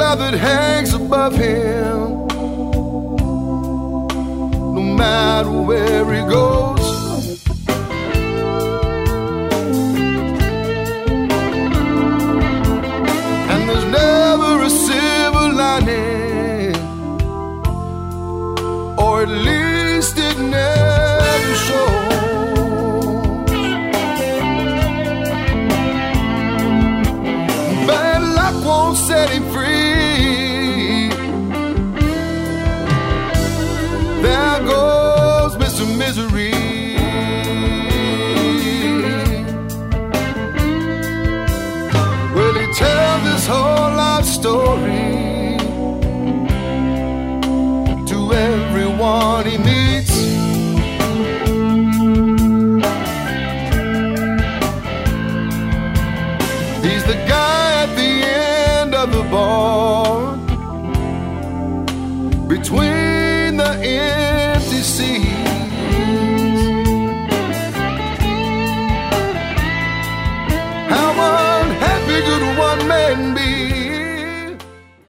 cloud that hangs above him, no matter where he goes. And there's never a silver lining, or at least it never shows. Bad luck won't set him free. There goes Mr. Misery. Well, he tells his whole life story to everyone he meets. He's the guy at the end of the bar, between the empty seats.